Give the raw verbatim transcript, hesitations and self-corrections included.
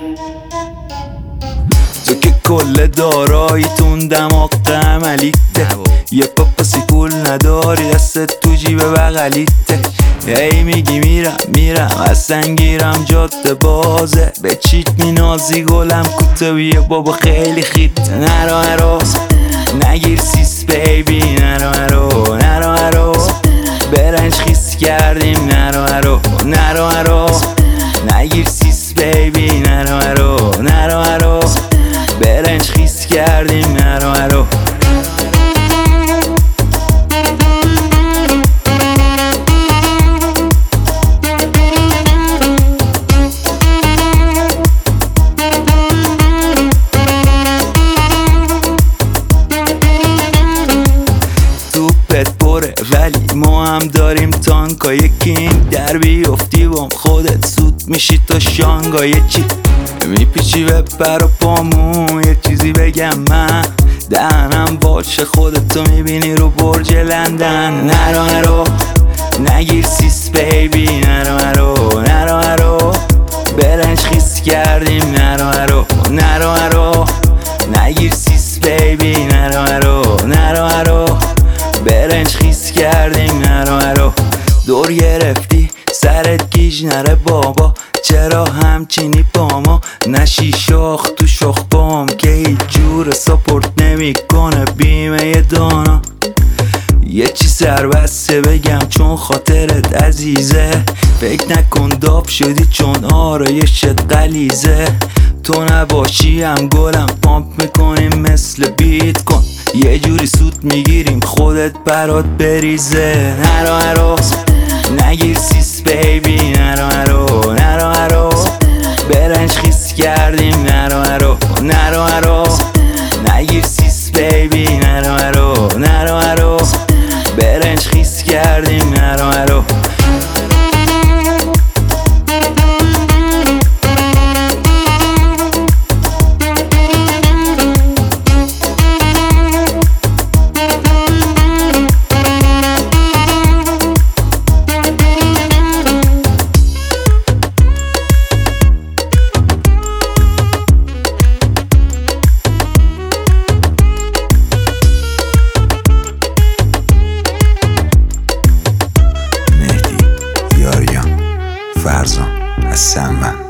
تو که کل داراییتون دماغ عملیته، یه پاپاسی پول نداری دستت تو جیب بغلیته. هی میگی میرم میرم اصلا گیرم جاده بازه، به چیت مینازی گلم کوتاهیه بابا خیلی خیته. نرو نرو نگیر سیس بیبی، نرو نرو نرو نرو برنج خیس کردیم. نرو نرو نرو نرو نگیر سیس بیبی، نرو نرو نرو نرو برنج خیس کردیم. نرو نرو توپت پره ولی ما هم داریم تانکای کینگ، در بیفتی بام خودت سود میشی تا شانگای چی میپیچی به پر و پامون. یه چیزی بگم من دهنم باشه خودتو میبینی رو برج لندن. نرو نرو نگیر سیس بیبی، نرو نرو نرو نرو برنج خیس کردیم. نرو نرو نرو نرو نگیر سیس بیبی، نرو نرو نرو نرو برنج خیس کردیم. نرو نرو دور گرفتی سرت گیج نره بابا، چرا همچینی با ما نشی شاخ تو شاخ بام که هیچ جور ساپورت نمی کنه بیمه دانا. یه چی سربسته بگم چون خاطرت عزیزه، فکر نکن داب شدی چون آرایشت غلیزه. تو نباشی هم گلم پامپ میکنیم مثل بیت کن، یه جوری سود میگیریم خودت برات بریزه. نرو نرو نگیر سیس بیبی، نرو نرو نرو نرو برنج خیس کردیم. نرو نرو نرو نرو نگیر سیس بیبی، نرو نرو نرو نرو برنج خیس کردیم. نرو نرو فرزان از سنمن.